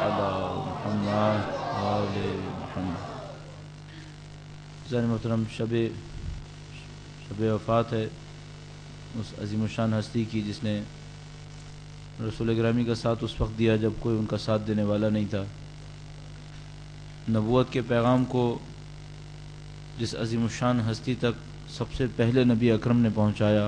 علی محمد وآل محمد۔ محترم شب وفات ہے اس عظیم الشان ہستی کی جس نے رسول گرامی کا ساتھ اس وقت دیا جب کوئی ان کا ساتھ دینے والا نہیں تھا۔ نبوت کے پیغام کو جس عظیم الشان ہستی تک سب سے پہلے نبی اکرم نے پہنچایا،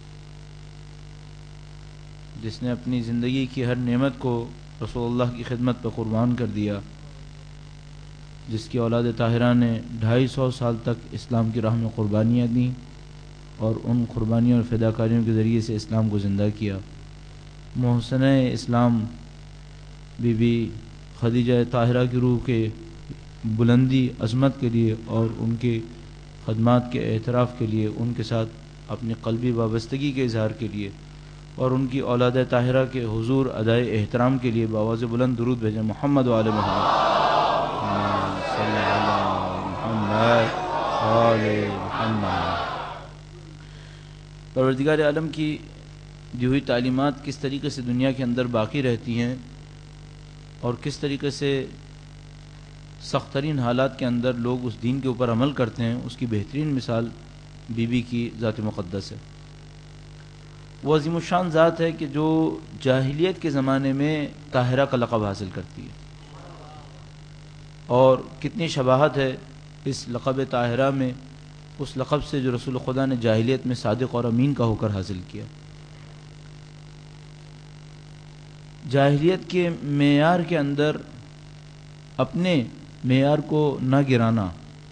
جس نے اپنی زندگی کی ہر نعمت کو رسول اللہ کی خدمت پر قربان کر دیا، جس کی اولاد طاہرہ نے 250 سال تک اسلام کی راہ میں قربانیاں دیں اور ان قربانیوں اور فداکاریوں کے ذریعے سے اسلام کو زندہ کیا۔ محسنہ اسلام بی بی خدیجہ طاہرہ کی روح کے بلندی عظمت کے لیے اور ان کے خدمات کے اعتراف کے لیے، ان کے ساتھ اپنی قلبی وابستگی کے اظہار کے لیے اور ان کی اولاد طاہرہ کے حضور ادائے احترام کے لیے بآواز بلند درود بھیجیں۔ محمد وآل محمد صلی اللہ محمد وآل محمد۔ پروردگار عالم کی دی ہوئی تعلیمات کس طریقے سے دنیا کے اندر باقی رہتی ہیں اور کس طریقے سے سخت ترین حالات کے اندر لوگ اس دین کے اوپر عمل کرتے ہیں، اس کی بہترین مثال بی بی کی ذات مقدس ہے۔ وہ عظیم الشان ذات ہے کہ جو جاہلیت کے زمانے میں طاہرہ کا لقب حاصل کرتی ہے، اور کتنی شباہت ہے اس لقب طاہرہ میں اس لقب سے جو رسول خدا نے جاہلیت میں صادق اور امین کا ہو کر حاصل کیا۔ جاہلیت کے معیار کے اندر اپنے معیار کو نہ گرانا۔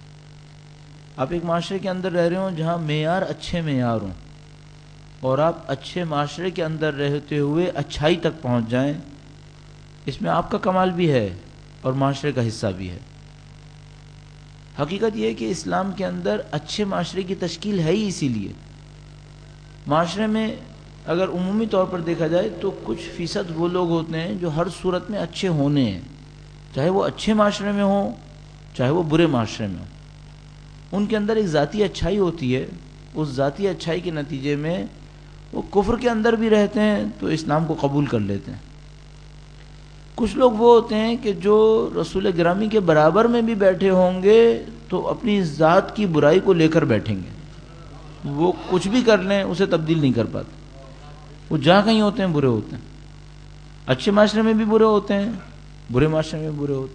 آپ ایک معاشرے کے اندر رہ رہے ہوں جہاں معیار اچھے معیار ہوں اور آپ اچھے معاشرے کے اندر رہتے ہوئے اچھائی تک پہنچ جائیں، اس میں آپ کا کمال بھی ہے اور معاشرے کا حصہ بھی ہے۔ حقیقت یہ ہے کہ اسلام کے اندر اچھے معاشرے کی تشکیل ہے ہی اسی لیے۔ معاشرے میں اگر عمومی طور پر دیکھا جائے تو کچھ فیصد وہ لوگ ہوتے ہیں جو ہر صورت میں اچھے ہونے ہیں، چاہے وہ اچھے معاشرے میں ہوں چاہے وہ برے معاشرے میں ہوں۔ ان کے اندر ایک ذاتی اچھائی ہوتی ہے، اس ذاتی اچھائی کے نتیجے میں وہ کفر کے اندر بھی رہتے ہیں تو اسلام کو قبول کر لیتے ہیں۔ کچھ لوگ وہ ہوتے ہیں کہ جو رسول گرامی کے برابر میں بھی بیٹھے ہوں گے تو اپنی ذات کی برائی کو لے کر بیٹھیں گے، وہ کچھ بھی کر لیں اسے تبدیل نہیں کر پاتے۔ وہ جہاں کہیں ہوتے ہیں برے ہوتے ہیں، اچھے معاشرے میں بھی برے ہوتے ہیں، برے معاشرے میں برے ہوتے ہیں۔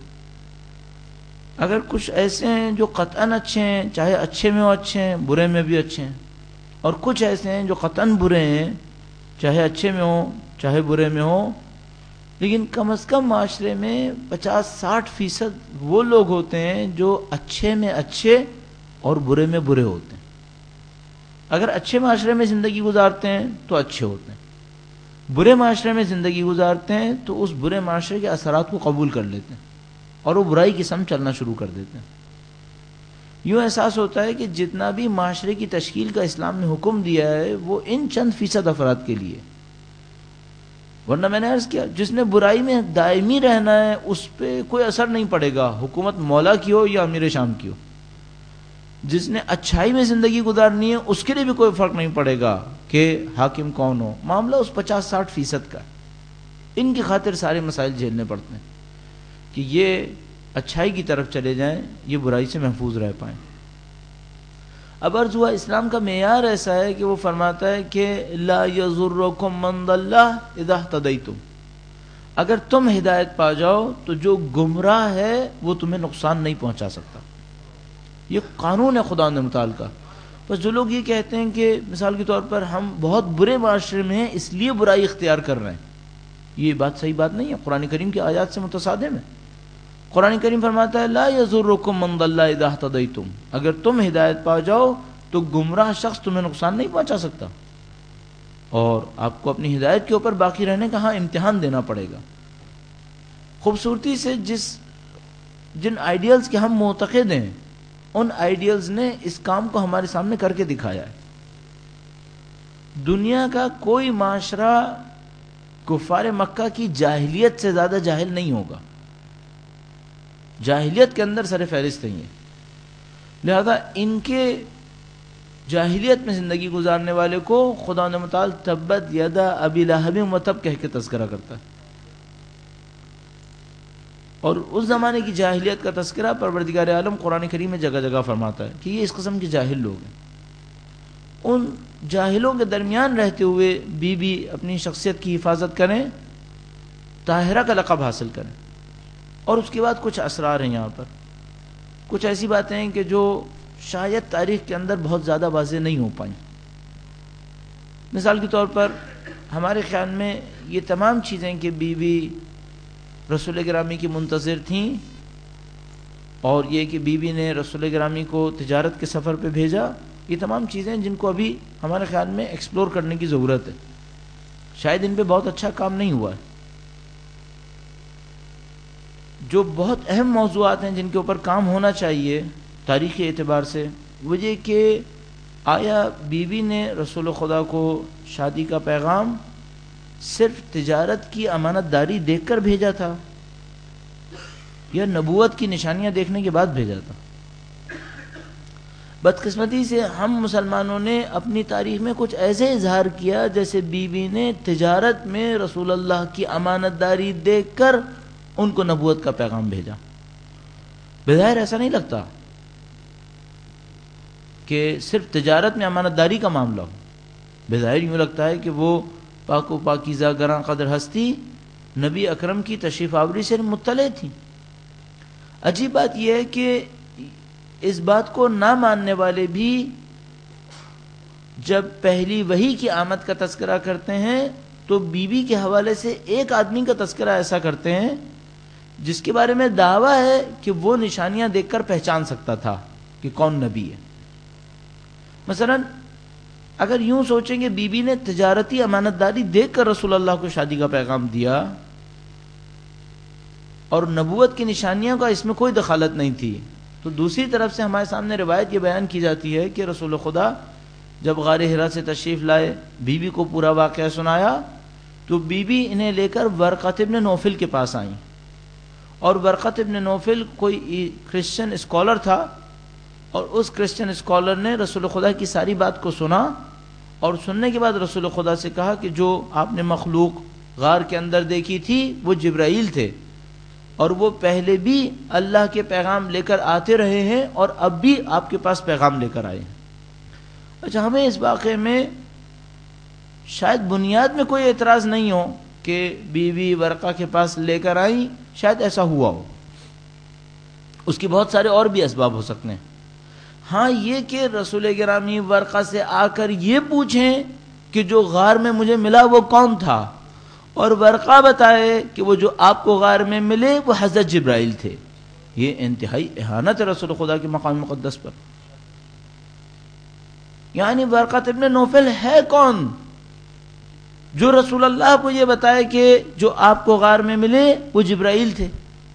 اگر کچھ ایسے ہیں جو قطعاً اچھے ہیں، چاہے اچھے میں ہو اچھے ہیں، برے میں بھی اچھے ہیں، اور کچھ ایسے ہیں جو قطعاً برے ہیں، چاہے اچھے میں ہوں چاہے برے میں ہوں، لیکن کم از کم معاشرے میں 50-60% وہ لوگ ہوتے ہیں جو اچھے میں اچھے اور برے میں برے ہوتے ہیں۔ اگر اچھے معاشرے میں زندگی گزارتے ہیں تو اچھے ہوتے ہیں، برے معاشرے میں زندگی گزارتے ہیں تو اس برے معاشرے کے اثرات کو قبول کر لیتے ہیں اور وہ برائی کی سمت چلنا شروع کر دیتے ہیں۔ یوں احساس ہوتا ہے کہ جتنا بھی معاشرے کی تشکیل کا اسلام نے حکم دیا ہے وہ ان چند فیصد افراد کے لیے، ورنہ میں نے عرض کیا جس نے برائی میں دائمی رہنا ہے اس پہ کوئی اثر نہیں پڑے گا، حکومت مولا کی ہو یا امیر شام کی ہو۔ جس نے اچھائی میں زندگی گزارنی ہے اس کے لیے بھی کوئی فرق نہیں پڑے گا کہ حاکم کون ہو، معاملہ اس 50-60% کا۔ ان کی خاطر سارے مسائل جھیلنے پڑتے ہیں کہ یہ اچھائی کی طرف چلے جائیں، یہ برائی سے محفوظ رہ پائیں۔ اب عرض ہوا اسلام کا معیار ایسا ہے کہ وہ فرماتا ہے کہ لا یضرکم من ضل اذا اہتدیتم، اگر تم ہدایت پا جاؤ تو جو گمراہ ہے وہ تمہیں نقصان نہیں پہنچا سکتا۔ یہ قانون ہے خدا نے متعال کا۔ بس جو لوگ یہ کہتے ہیں کہ مثال کے طور پر ہم بہت برے معاشرے میں ہیں اس لیے برائی اختیار کر رہے ہیں، یہ بات صحیح بات نہیں ہے، قرآن کریم کی آیات سے متصادم ہے۔ قرآن کریم فرماتا ہے لا یضرکم من ضل اذا اہتدیتم، اگر تم ہدایت پا جاؤ تو گمراہ شخص تمہیں نقصان نہیں پہنچا سکتا، اور آپ کو اپنی ہدایت کے اوپر باقی رہنے کا ہاں امتحان دینا پڑے گا۔ خوبصورتی سے جن آئیڈیلز کے ہم معتقد ہیں ان آئیڈیلز نے اس کام کو ہمارے سامنے کر کے دکھایا ہے۔ دنیا کا کوئی معاشرہ کفار مکہ کی جاہلیت سے زیادہ جاہل نہیں ہوگا، جاہلیت کے اندر سر فہرست نہیں ہے، لہذا ان کے جاہلیت میں زندگی گزارنے والے کو خدا نے متعال تبت یدا ابی لہب و تب کہہ کے تذکرہ کرتا ہے۔ اور اس زمانے کی جاہلیت کا تذکرہ پروردگار عالم قرآن کریم میں جگہ جگہ فرماتا ہے کہ یہ اس قسم کے جاہل لوگ ہیں. ان جاہلوں کے درمیان رہتے ہوئے بی اپنی شخصیت کی حفاظت کریں, طاہرہ کا لقب حاصل کریں. اور اس کے بعد کچھ اسرار ہیں یہاں پر, کچھ ایسی باتیں ہیں کہ جو شاید تاریخ کے اندر بہت زیادہ واضح نہیں ہو پائیں. مثال کے طور پر ہمارے خیال میں یہ تمام چیزیں کہ بی رسول گرامی کی منتظر تھیں, اور یہ کہ بی نے رسول گرامی کو تجارت کے سفر پہ بھیجا, یہ تمام چیزیں جن کو ابھی ہمارے خیال میں ایکسپلور کرنے کی ضرورت ہے. شاید ان پہ بہت اچھا کام نہیں ہوا ہے. جو بہت اہم موضوعات ہیں جن کے اوپر کام ہونا چاہیے تاریخی اعتبار سے, وہ یہ کہ آیا بی نے رسول خدا کو شادی کا پیغام صرف تجارت کی امانت داری دیکھ کر بھیجا تھا, یا نبوت کی نشانیاں دیکھنے کے بعد بھیجا تھا؟ بدقسمتی سے ہم مسلمانوں نے اپنی تاریخ میں کچھ ایسے اظہار کیا جیسے بی نے تجارت میں رسول اللہ کی امانت داری دیکھ کر ان کو نبوت کا پیغام بھیجا. بظاہر ایسا نہیں لگتا کہ صرف تجارت میں امانت داری کا معاملہ ہو. بظاہر یوں لگتا ہے کہ وہ پاک و پاکیزہ گراں قدر ہستی نبی اکرم کی تشریف آوری سے مطلع تھی. عجیب بات یہ ہے کہ اس بات کو نہ ماننے والے بھی جب پہلی وحی کی آمد کا تذکرہ کرتے ہیں تو بی کے حوالے سے ایک آدمی کا تذکرہ ایسا کرتے ہیں جس کے بارے میں دعویٰ ہے کہ وہ نشانیاں دیکھ کر پہچان سکتا تھا کہ کون نبی ہے. مثلا اگر یوں سوچیں کہ بی نے تجارتی امانت داری دیکھ کر رسول اللہ کو شادی کا پیغام دیا اور نبوت کی نشانیاں کا اس میں کوئی دخالت نہیں تھی, تو دوسری طرف سے ہمارے سامنے روایت یہ بیان کی جاتی ہے کہ رسول خدا جب غار حرا سے تشریف لائے, بی کو پورا واقعہ سنایا, تو بی انہیں لے کر ورقۃ ابن نوفل کے پاس آئیں. اور ورقۃ ابن نوفل کوئی کرسچن اسکالر تھا, اور اس کرسچن اسکالر نے رسول خدا کی ساری بات کو سنا, اور سننے کے بعد رسول خدا سے کہا کہ جو آپ نے مخلوق غار کے اندر دیکھی تھی وہ جبرائیل تھے, اور وہ پہلے بھی اللہ کے پیغام لے کر آتے رہے ہیں اور اب بھی آپ کے پاس پیغام لے کر آئے ہیں. اچھا, ہمیں اس واقعے میں شاید بنیاد میں کوئی اعتراض نہیں ہو کہ بی ورقہ کے پاس لے کر آئی, شاید ایسا ہوا ہو, اس کے بہت سارے اور بھی اسباب ہو سکتے ہیں. ہاں, یہ کہ رسول گرامی ورقہ سے آ کر یہ پوچھیں کہ جو غار میں مجھے ملا وہ کون تھا, اور ورقہ بتائے کہ وہ جو آپ کو غار میں ملے وہ حضرت جبرائیل تھے, یہ انتہائی اہانت ہے رسول خدا کے مقام مقدس پر. یعنی ورقۃ ابن نوفل ہے کون جو رسول اللہ کو یہ بتائے کہ جو آپ کو غار میں ملے وہ جبرائیل تھے.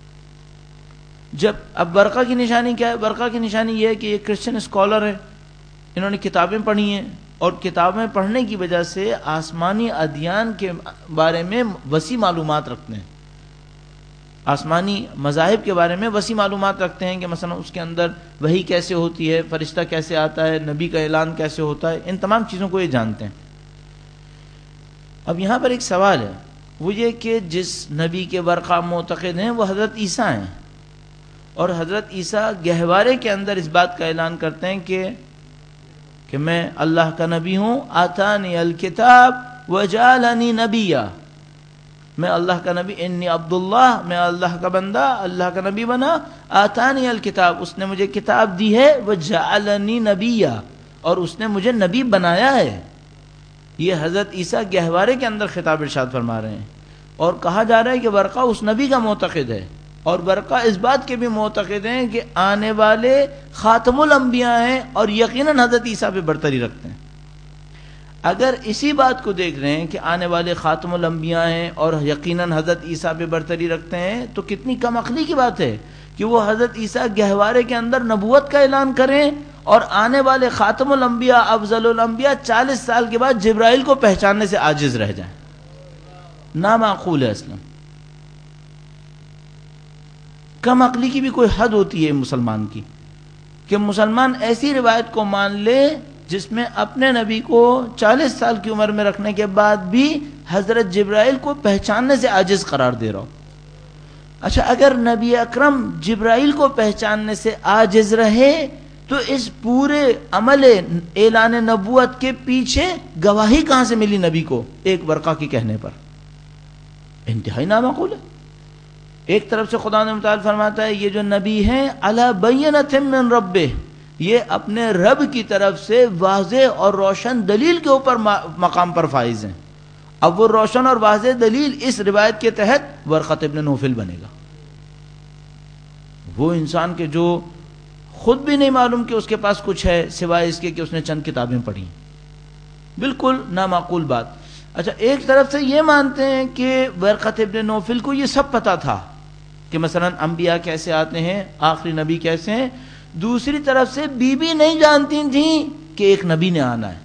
جب اب ورقہ کی نشانی کیا ہے؟ ورقہ کی نشانی یہ ہے کہ یہ کرسچن اسکالر ہے, انہوں نے کتابیں پڑھی ہیں, اور کتابیں پڑھنے کی وجہ سے آسمانی ادیان کے بارے میں وسیع معلومات رکھتے ہیں, آسمانی مذاہب کے بارے میں وسیع معلومات رکھتے ہیں کہ مثلا اس کے اندر وحی کیسے ہوتی ہے, فرشتہ کیسے آتا ہے, نبی کا اعلان کیسے ہوتا ہے, ان تمام چیزوں کو یہ جانتے ہیں. اب یہاں پر ایک سوال ہے, وہ یہ کہ جس نبی کے ورقہ معتقد ہیں وہ حضرت عیسیٰ ہیں, اور حضرت عیسیٰ گہوارے کے اندر اس بات کا اعلان کرتے ہیں کہ میں اللہ کا نبی ہوں, آتانی الکتاب وجعلنی نبیا, میں اللہ کا نبی, انی عبداللہ, میں اللہ کا بندہ, اللہ کا نبی بنا, آتانی الکتاب, اس نے مجھے کتاب دی ہے, وجعلنی نبیا, اور اس نے مجھے نبی بنایا ہے. یہ حضرت عیسیٰ گہوارے کے اندر خطاب ارشاد فرما رہے ہیں, اور کہا جا رہا ہے کہ ورقہ اس نبی کا معتقد ہے, اور ورقہ اس بات کے بھی معتقد ہیں کہ آنے والے خاتم الانبیاء ہیں اور یقیناً حضرت عیسیٰ پہ برتری رکھتے ہیں. اگر اسی بات کو دیکھ رہے ہیں کہ آنے والے خاتم الانبیاء ہیں اور یقیناً حضرت عیسیٰ پہ برتری رکھتے ہیں, تو کتنی کم عقلی کی بات ہے کہ وہ حضرت عیسیٰ گہوارے کے اندر نبوت کا اعلان کریں اور آنے والے خاتم الانبیاء افضل الانبیاء 40 سال کے بعد جبرائیل کو پہچاننے سے عاجز رہ جائیں. نامعقول ہے اصلا. کم عقلی کی بھی کوئی حد ہوتی ہے مسلمان کی, کہ مسلمان ایسی روایت کو مان لے جس میں اپنے نبی کو 40 سال کی عمر میں رکھنے کے بعد بھی حضرت جبرائیل کو پہچاننے سے عاجز قرار دے رہا ہو. اچھا اگر نبی اکرم جبرائیل کو پہچاننے سے عاجز رہے تو اس پورے عمل اعلان نبوت کے پیچھے گواہی کہاں سے ملی نبی کو ایک ورقہ کے کہنے پر؟ انتہائی نامعقول ہے. ایک طرف سے خدا نے متعال فرماتا ہے یہ جو نبی ہیں علی بینۃ من ربہ، یہ اپنے رب کی طرف سے واضح اور روشن دلیل کے اوپر مقام پر فائز ہیں. اب وہ روشن اور واضح دلیل اس روایت کے تحت ورقۃ ابن نوفل بنے گا. وہ انسان کے جو خود بھی نہیں معلوم کہ اس کے پاس کچھ ہے سوائے اس کے کہ اس نے چند کتابیں پڑھی. بالکل نامعقول بات. اچھا ایک طرف سے یہ مانتے ہیں کہ ورقۃ ابن نوفل کو یہ سب پتا تھا کہ مثلا انبیاء کیسے آتے ہیں، آخری نبی کیسے ہیں. دوسری طرف سے بی نہیں جانتی تھیں کہ ایک نبی نے آنا ہے.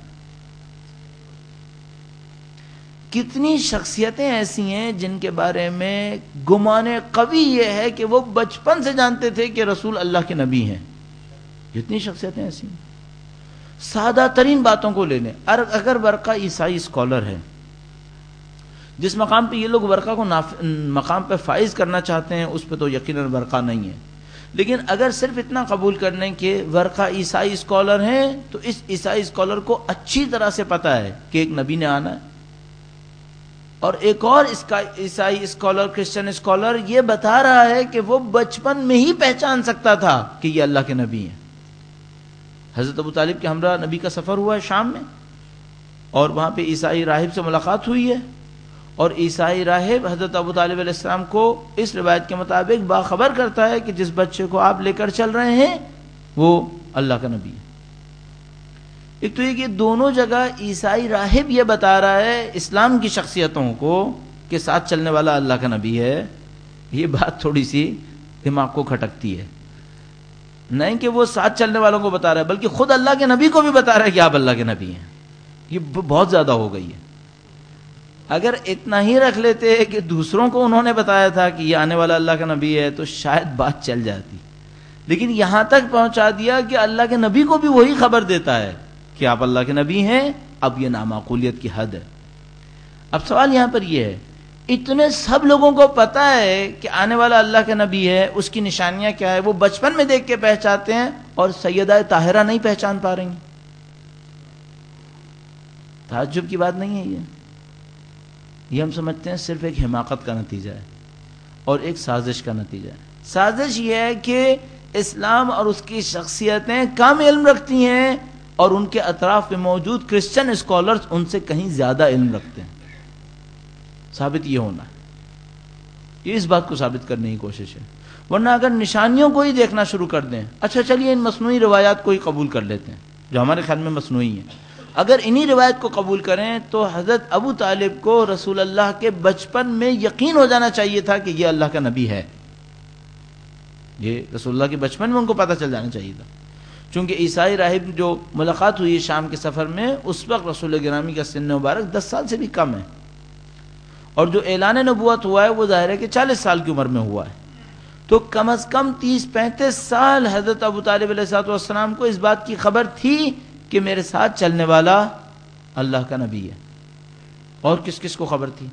کتنی شخصیتیں ایسی ہیں جن کے بارے میں گمان قوی یہ ہے کہ وہ بچپن سے جانتے تھے کہ رسول اللہ کے نبی ہیں. کتنی شخصیتیں ایسی ہیں. سادہ ترین باتوں کو لے لیں. اگر ورقہ عیسائی اسکالر ہے، جس مقام پہ یہ لوگ ورقہ کو مقام پہ فائز کرنا چاہتے ہیں اس پہ تو یقیناً ورقہ نہیں ہے، لیکن اگر صرف اتنا قبول کر لیں کہ ورقہ عیسائی اسکالر ہیں تو اس عیسائی اسکالر کو اچھی طرح سے پتا ہے کہ ایک نبی نے آنا ہے. اور ایک اور عیسائی اسکالر، کرسچن اسکالر یہ بتا رہا ہے کہ وہ بچپن میں ہی پہچان سکتا تھا کہ یہ اللہ کے نبی ہیں. حضرت ابو طالب کے ہمراہ نبی کا سفر ہوا ہے شام میں، اور وہاں پہ عیسائی راہب سے ملاقات ہوئی ہے، اور عیسائی راہب حضرت ابو طالب علیہ السلام کو اس روایت کے مطابق باخبر کرتا ہے کہ جس بچے کو آپ لے کر چل رہے ہیں وہ اللہ کا نبی ہے. ایک تو یہ کہ دونوں جگہ عیسائی راہب یہ بتا رہا ہے اسلام کی شخصیتوں کو کہ ساتھ چلنے والا اللہ کا نبی ہے. یہ بات تھوڑی سی دماغ کو کھٹکتی ہے. نہیں کہ وہ ساتھ چلنے والوں کو بتا رہا ہے بلکہ خود اللہ کے نبی کو بھی بتا رہا ہے کہ آپ اللہ کے نبی ہیں. یہ بہت زیادہ ہو گئی ہے. اگر اتنا ہی رکھ لیتے کہ دوسروں کو انہوں نے بتایا تھا کہ یہ آنے والا اللہ کا نبی ہے تو شاید بات چل جاتی، لیکن یہاں تک پہنچا دیا کہ اللہ کے نبی کو بھی وہی خبر دیتا ہے کہ آپ اللہ کے نبی ہیں. اب یہ نامعقولیت کی حد ہے. اب سوال یہاں پر یہ ہے، اتنے سب لوگوں کو پتا ہے کہ آنے والا اللہ کا نبی ہے، اس کی نشانیاں کیا ہے، وہ بچپن میں دیکھ کے پہچانتے ہیں، اور سیدہ طاہرہ نہیں پہچان پا رہی. تعجب کی بات نہیں ہے یہ ہم سمجھتے ہیں صرف ایک حماقت کا نتیجہ ہے اور ایک سازش کا نتیجہ ہے. سازش یہ ہے کہ اسلام اور اس کی شخصیتیں کم علم رکھتی ہیں اور ان کے اطراف میں موجود کرسچن اسکالرز ان سے کہیں زیادہ علم رکھتے ہیں. ثابت یہ ہونا ہے، یہ اس بات کو ثابت کرنے کی کوشش ہے. ورنہ اگر نشانیوں کو ہی دیکھنا شروع کر دیں، اچھا چلیے ان مصنوعی روایات کو ہی قبول کر لیتے ہیں جو ہمارے خیال میں مصنوعی ہیں. اگر انہی روایت کو قبول کریں تو حضرت ابو طالب کو رسول اللہ کے بچپن میں یقین ہو جانا چاہیے تھا کہ یہ اللہ کا نبی ہے. یہ رسول اللہ کے بچپن میں ان کو پتہ چل جانا چاہیے تھا. چونکہ عیسائی راہب جو ملاقات ہوئی شام کے سفر میں، اس وقت رسول گرامی کا سن مبارک 10 سال سے بھی کم ہے، اور جو اعلان نبوت ہوا ہے وہ ظاہر ہے کہ 40 سال کی عمر میں ہوا ہے. تو کم از کم 30-35 سال حضرت ابو طالب علیہ السلام کو اس بات کی خبر تھی کہ میرے ساتھ چلنے والا اللہ کا نبی ہے. اور کس کس کو خبر تھی؟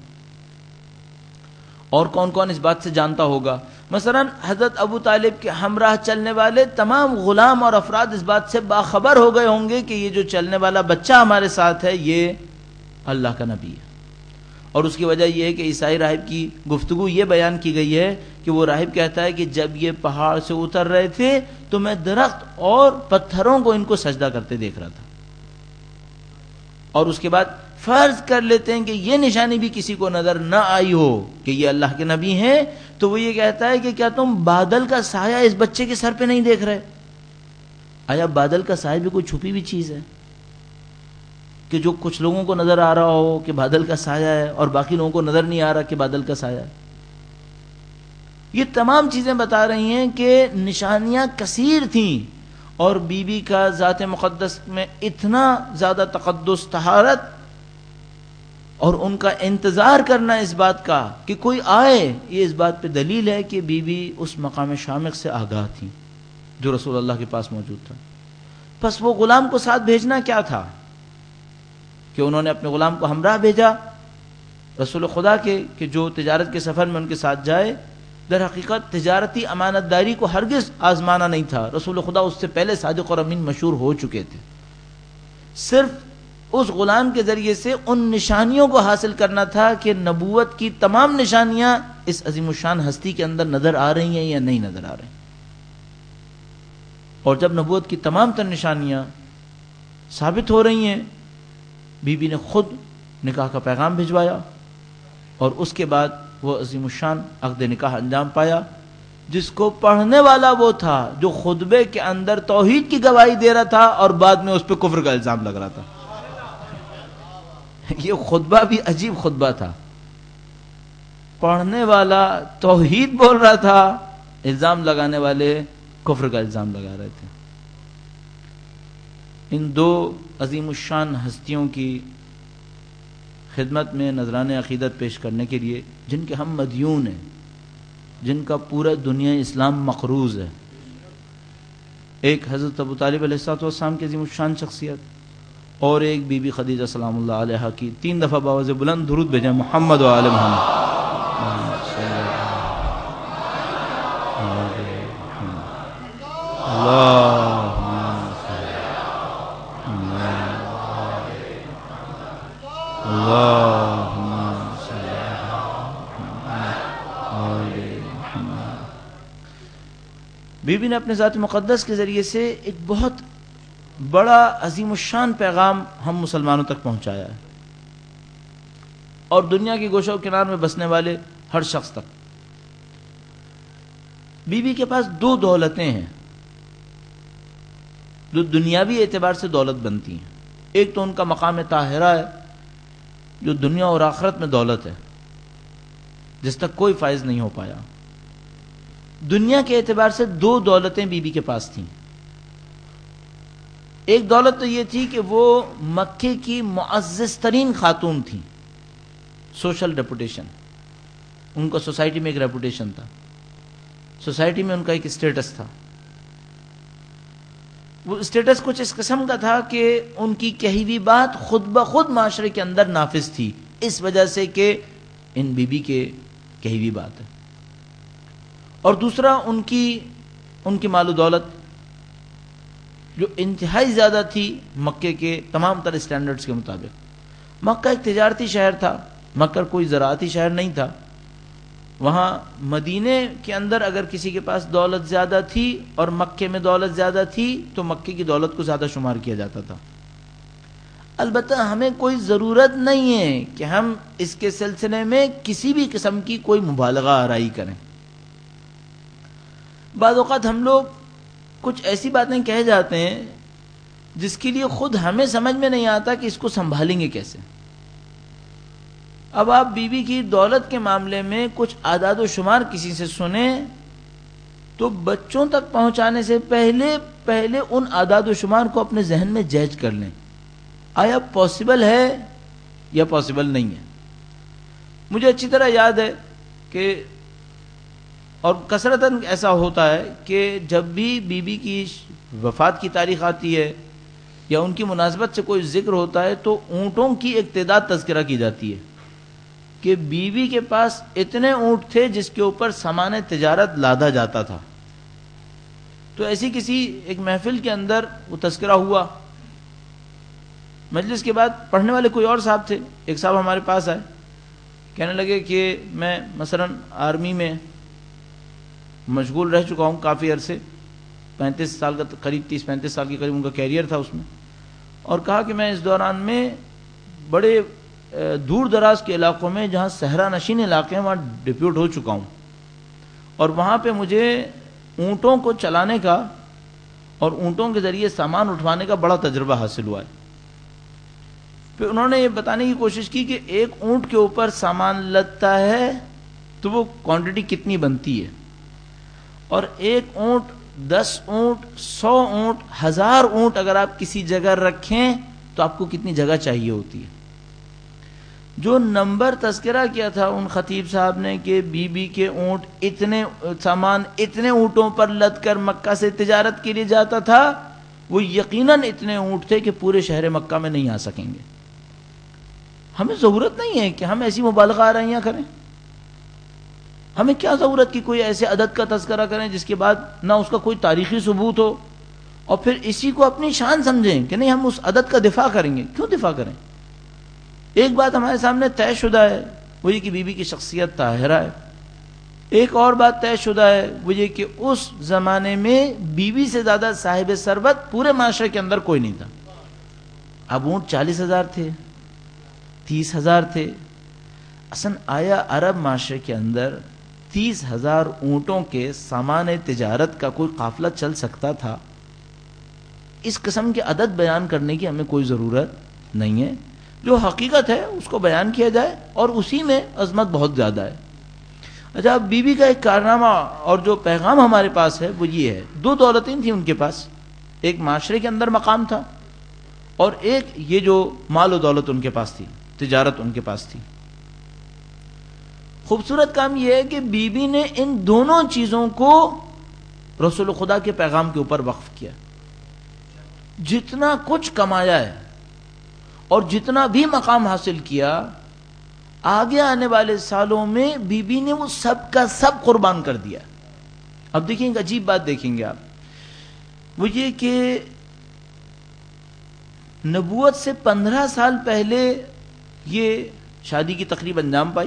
اور کون کون اس بات سے جانتا ہوگا؟ مثلا حضرت ابو طالب کے ہمراہ چلنے والے تمام غلام اور افراد اس بات سے باخبر ہو گئے ہوں گے کہ یہ جو چلنے والا بچہ ہمارے ساتھ ہے یہ اللہ کا نبی ہے. اور اس کی وجہ یہ ہے کہ عیسائی راہب کی گفتگو یہ بیان کی گئی ہے کہ وہ راہب کہتا ہے کہ جب یہ پہاڑ سے اتر رہے تھے تو میں درخت اور پتھروں کو ان کو سجدہ کرتے دیکھ رہا تھا. اور اس کے بعد فرض کر لیتے ہیں کہ یہ نشانی بھی کسی کو نظر نہ آئی ہو کہ یہ اللہ کے نبی ہیں، تو وہ یہ کہتا ہے کہ کیا تم بادل کا سایہ اس بچے کے سر پہ نہیں دیکھ رہے؟ آیا بادل کا سایہ بھی کوئی چھپی ہوئی چیز ہے کہ جو کچھ لوگوں کو نظر آ رہا ہو کہ بادل کا سایہ ہے اور باقی لوگوں کو نظر نہیں آ رہا کہ بادل کا سایہ ہے؟ یہ تمام چیزیں بتا رہی ہیں کہ نشانیاں کثیر تھیں، اور بی بی کا ذات مقدس میں اتنا زیادہ تقدس، طہارت، اور ان کا انتظار کرنا اس بات کا کہ کوئی آئے، یہ اس بات پہ دلیل ہے کہ بی بی اس مقام شامخ سے آگاہ تھی جو رسول اللہ کے پاس موجود تھا. پس وہ غلام کو ساتھ بھیجنا کیا تھا کہ انہوں نے اپنے غلام کو ہمراہ بھیجا رسول خدا کے کہ جو تجارت کے سفر میں ان کے ساتھ جائے. در حقیقت تجارتی امانت داری کو ہرگز آزمانا نہیں تھا، رسول خدا اس سے پہلے صادق اور امین مشہور ہو چکے تھے. صرف اس غلام کے ذریعے سے ان نشانیوں کو حاصل کرنا تھا کہ نبوت کی تمام نشانیاں اس عظیم الشان ہستی کے اندر نظر آ رہی ہیں یا نہیں نظر آ رہی ہیں. اور جب نبوت کی تمام تر نشانیاں ثابت ہو رہی ہیں، بی بی نے خود نکاح کا پیغام بھجوایا اور اس کے بعد وہ عظیم الشان عقد نکاح انجام پایا، جس کو پڑھنے والا وہ تھا جو خطبے کے اندر توحید کی گواہی دے رہا تھا اور بعد میں اس پہ کفر کا الزام لگ رہا تھا. یہ خطبہ بھی عجیب خطبہ تھا. پڑھنے والا توحید بول رہا تھا، الزام لگانے والے کفر کا الزام لگا رہے تھے. ان دو عظیم الشان ہستیوں کی خدمت میں نذران عقیدت پیش کرنے کے لیے، جن کے ہم مدیون ہیں، جن کا پورا دنیا اسلام مقروض ہے، ایک حضرت ابو طالب علیہ السلام کی عظیم الشان شخصیت اور ایک بی بی خدیجہ سلام اللہ علیہا کی 3 دفعہ باوز بلند درود بھیجیں محمد و آل محمد. بی بی نے اپنے ذات مقدس کے ذریعے سے ایک بہت بڑا عظیم الشان پیغام ہم مسلمانوں تک پہنچایا ہے، اور دنیا کی گوشہ و کنار میں بسنے والے ہر شخص تک. بی بی کے پاس 2 دولتیں ہیں جو دنیاوی اعتبار سے دولت بنتی ہیں. ایک تو ان کا مقام طاہرہ ہے جو دنیا اور آخرت میں دولت ہے، جس تک کوئی فائز نہیں ہو پایا. دنیا کے اعتبار سے 2 دولتیں بی بی کے پاس تھیں. ایک دولت تو یہ تھی کہ وہ مکے کی معزز ترین خاتون تھیں، سوشل ریپوٹیشن. ان کا سوسائٹی میں ایک ریپوٹیشن تھا، سوسائٹی میں ان کا ایک اسٹیٹس تھا. وہ اسٹیٹس کچھ اس قسم کا تھا کہ ان کی کہی ہوئی بات خود بخود معاشرے کے اندر نافذ تھی، اس وجہ سے کہ ان بی بی کے کہی ہوئی بات ہے. اور دوسرا ان کی مال و دولت جو انتہائی زیادہ تھی مکے کے تمام تر اسٹینڈرڈز کے مطابق. مکہ ایک تجارتی شہر تھا، مکہ کوئی زراعتی شہر نہیں تھا. وہاں مدینے کے اندر اگر کسی کے پاس دولت زیادہ تھی اور مکے میں دولت زیادہ تھی تو مکے کی دولت کو زیادہ شمار کیا جاتا تھا. البتہ ہمیں کوئی ضرورت نہیں ہے کہ ہم اس کے سلسلے میں کسی بھی قسم کی کوئی مبالغہ آرائی کریں. بعض اوقات ہم لوگ کچھ ایسی باتیں کہہ جاتے ہیں جس کے لیے خود ہمیں سمجھ میں نہیں آتا کہ اس کو سنبھالیں گے کیسے. اب آپ بی بی کی دولت کے معاملے میں کچھ اعداد و شمار کسی سے سنیں تو بچوں تک پہنچانے سے پہلے ان اعداد و شمار کو اپنے ذہن میں جج کر لیں، آیا پاسبل ہے یا پاسبل نہیں ہے. مجھے اچھی طرح یاد ہے کہ اور کثرتاً ایسا ہوتا ہے کہ جب بھی بی بی کی وفات کی تاریخ آتی ہے یا ان کی مناسبت سے کوئی ذکر ہوتا ہے تو اونٹوں کی ایک تعداد تذکرہ کی جاتی ہے کہ بی بی کے پاس اتنے اونٹ تھے جس کے اوپر سامان تجارت لادا جاتا تھا. تو ایسی کسی ایک محفل کے اندر وہ تذکرہ ہوا. مجلس کے بعد پڑھنے والے کوئی اور صاحب تھے، ایک صاحب ہمارے پاس آئے، کہنے لگے کہ میں مثلاً آرمی میں مشغول رہ چکا ہوں کافی عرصے، 35 سال کا قریب 30-35 سال کے قریب ان کا کیریئر تھا اس میں، اور کہا کہ میں اس دوران میں بڑے دور دراز کے علاقوں میں جہاں صحرا نشین علاقے ہیں وہاں ڈپیوٹ ہو چکا ہوں، اور وہاں پہ مجھے اونٹوں کو چلانے کا اور اونٹوں کے ذریعے سامان اٹھوانے کا بڑا تجربہ حاصل ہوا ہے. پھر انہوں نے یہ بتانے کی کوشش کی کہ ایک اونٹ کے اوپر سامان لدتا ہے تو وہ کوانٹٹی کتنی بنتی ہے، اور ایک اونٹ 10 اونٹ 100 اونٹ 1000 اونٹ اگر آپ کسی جگہ رکھیں تو آپ کو کتنی جگہ چاہیے ہوتی ہے. جو نمبر تذکرہ کیا تھا ان خطیب صاحب نے کہ بی بی کے اونٹ اتنے سامان اتنے اونٹوں پر لد کر مکہ سے تجارت کے لیے جاتا تھا، وہ یقیناً اتنے اونٹ تھے کہ پورے شہر مکہ میں نہیں آ سکیں گے. ہمیں ضرورت نہیں ہے کہ ہم ایسی مبالغہ آرائیاں کریں. ہمیں کیا ضرورت کہ کوئی ایسے عدد کا تذکرہ کریں جس کے بعد نہ اس کا کوئی تاریخی ثبوت ہو، اور پھر اسی کو اپنی شان سمجھیں کہ نہیں ہم اس عدد کا دفاع کریں گے. کیوں دفاع کریں؟ ایک بات ہمارے سامنے طے شدہ ہے، وہ یہ کہ بی بی کی شخصیت طاہرہ ہے. ایک اور بات طے شدہ ہے، وہ یہ کہ اس زمانے میں بی بی سے زیادہ صاحب ثروت پورے معاشرے کے اندر کوئی نہیں تھا. اب اونٹ 40,000 تھے، 30,000 تھے. اصلا آیا عرب معاشرے کے اندر 30,000 اونٹوں کے سامان تجارت کا کوئی قافلہ چل سکتا تھا؟ اس قسم کے عدد بیان کرنے کی ہمیں کوئی ضرورت نہیں ہے. جو حقیقت ہے اس کو بیان کیا جائے، اور اسی میں عظمت بہت زیادہ ہے. اچھا، بی بی کا ایک کارنامہ اور جو پیغام ہمارے پاس ہے وہ یہ ہے. 2 دولتیں تھیں ان کے پاس، ایک معاشرے کے اندر مقام تھا، اور ایک یہ جو مال و دولت ان کے پاس تھی، تجارت ان کے پاس تھی. خوبصورت کام یہ ہے کہ بی بی نے ان دونوں چیزوں کو رسول خدا کے پیغام کے اوپر وقف کیا. جتنا کچھ کمایا ہے اور جتنا بھی مقام حاصل کیا، آگے آنے والے سالوں میں بی بی نے وہ سب کا سب قربان کر دیا. اب دیکھیں ایک عجیب بات دیکھیں گے آپ، وہ یہ کہ نبوت سے 15 سال پہلے یہ شادی کی تقریب انجام پائی.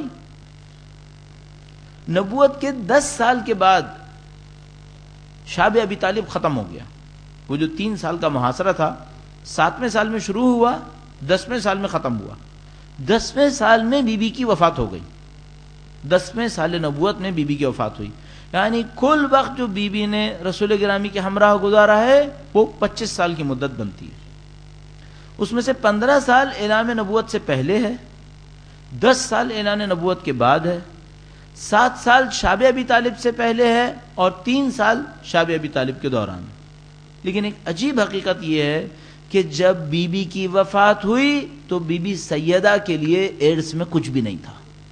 نبوت کے 10 سال کے بعد شاب ابی طالب ختم ہو گیا. وہ جو 3 سال کا محاصرہ تھا، 7ویں سال میں شروع ہوا، 10ویں سال میں ختم ہوا. 10ویں سال میں بی بی کی وفات ہو گئی. 10ویں سال نبوت میں بی بی کی وفات ہوئی. یعنی کل وقت جو بی بی نے رسول گرامی کے ہمراہ گزارا ہے وہ 25 سال کی مدت بنتی ہے. اس میں سے 15 سال اعلان نبوت سے پہلے ہے، 10 سال اعلان نبوت کے بعد ہے، 7 سال شاب ابی طالب سے پہلے ہے، اور 3 سال شاب ابی طالب کے دوران. لیکن ایک عجیب حقیقت یہ ہے کہ جب بی بی کی وفات ہوئی تو بی بی سیدہ کے لیے ایرس میں کچھ بھی نہیں تھا،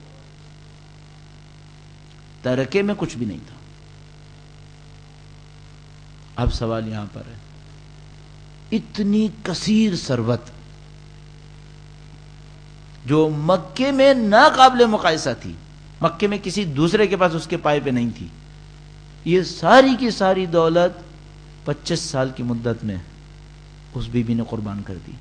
ترکے میں کچھ بھی نہیں تھا. اب سوال یہاں پر ہے، اتنی کثیر ثروت جو مکے میں ناقابل مقایسہ تھی، مکے میں کسی دوسرے کے پاس اس کے پائے پہ نہیں تھی، یہ ساری کی ساری دولت 25 سال کی مدت میں اس بی بی نے قربان کر دی.